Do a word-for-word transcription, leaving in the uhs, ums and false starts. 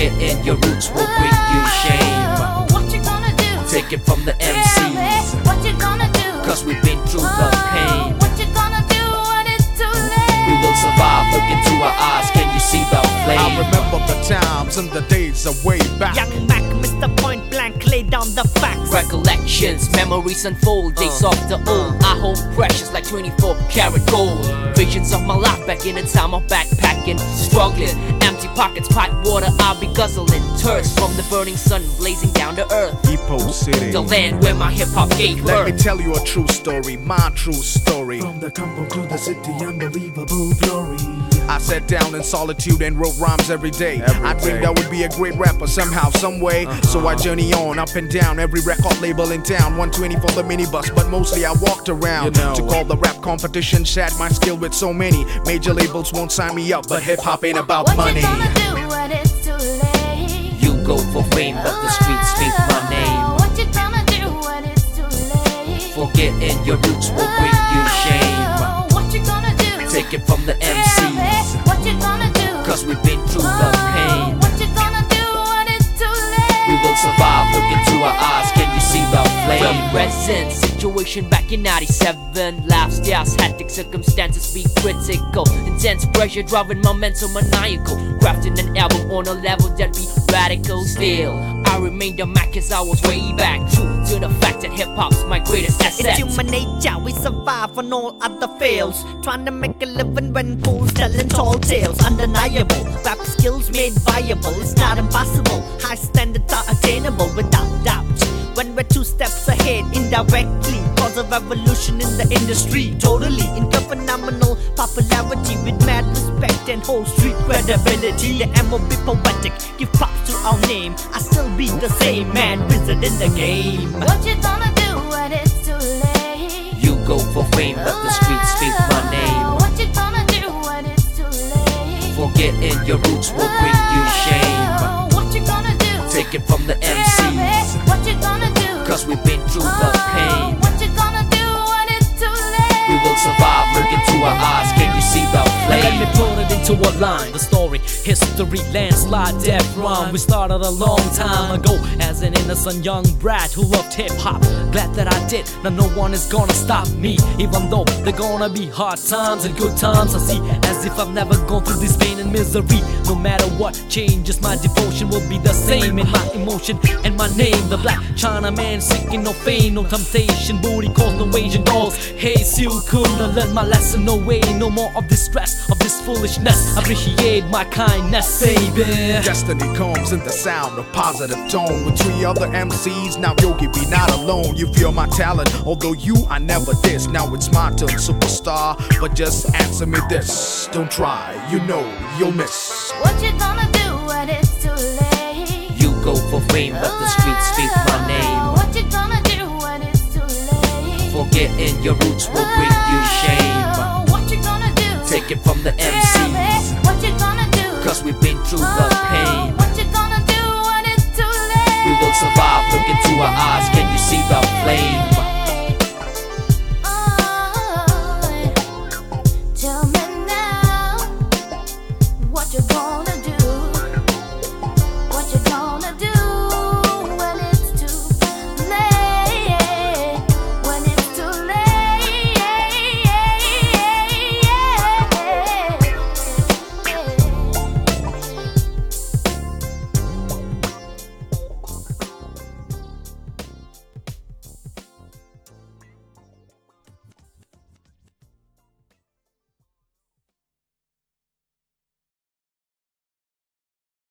Forgetting your roots will bring you shame. What you gonna do? Take it from the M Cs. What you gonna do? Cause we've been through the pain. What you gonna do when it's too late? We will survive, look into our eyes, can you see the flame? I remember the times and the days are way back. Young Mac, Mister Point Blank, lay down the facts. Recollections, memories unfold, days of the old. I hold precious like twenty-four karat gold. Visions of my life back in the time of backpacking, struggling. Empty pockets, pipe water, I'll be guzzling. Turds from the burning sun, blazing down to earth. Depot City, The land where my hip hop gave let me birth. tell you a true story, my true story. From the Campo to the city, unbelievable glory. I sat down in solitude and wrote rhymes every day. I dreamed I would be a great rapper somehow, some way. So I journey on, up and down, every record label in town. one twenty for the minibus, but mostly I walked around. You know. To call the rap competition, shared my skill with so many. Major labels won't sign me up, but hip hop ain't about What money. you gonna do when it's too late? You go for fame, but the streets speak my name. What you gonna do when it's too late? Forgetting your roots will bring you shame. What you gonna do? Take it from the M Cs. What you gonna do? Cause we've been through the pain. What you gonna do when it's too late? We will survive, look into our eyes, can you see the flame? Present situation back in ninety-seven. Lifestyles, hectic circumstances be critical. Intense pressure driving my mental maniacal. Crafting an album on a level that be radical. Still, I remain the Mac as I was way back. True to the fact that hip hop's my greatest asset. It's human nature, we survive when all other fails. Trying to make a living when fools telling tall tales. Undeniable, rap skills made viable. It's not impossible, high standards are attainable without doubt. When we're two steps ahead, indirectly cause a revolution in the industry. Totally in phenomenal popularity with mad respect and whole street credibility. The M O be poetic, give props to our name. I still be the same man, wizard in the game. What you gonna do when it's too late? You go for fame, but the streets speak my name. What you gonna do when it's too late? Forgetting your roots will bring you shame. What you gonna do? Take it from the M Cs. What you gonna do? Cause we've been through the pain. What you gonna do when it's too late? We will survive, look into our eyes, can you see the Now let me flame? put it into a line. The story, history, landslide, death rhyme. We started a long time ago as an innocent young brat who loved hip hop. Glad that I did. Now no one is gonna stop me. Even though they're gonna be hard times and good times, I see as if I've never gone through this pain and misery. No matter what changes, my devotion will be the same. In my emotion and my name, the black Chinaman seeking no fame, no temptation, booty calls, no Asian dolls. Hey, still couldn't learn my lesson. No way, no more of this stress, of this foolishness. Appreciate my kindness, baby. Destiny comes in the sound of positive tone. With three other M Cs, now Yogi be not alone. You feel my talent, although you I never diss. Now it's my turn, superstar, but just answer me this. Don't try, you know you'll miss. What you gonna do when it's too late? You go for fame, but the streets speak my name. What you gonna do when it's too late? Forgetting your roots will bring you shame. What you gonna do? Take it from the M Cs. What you gonna do? Cause we've been through the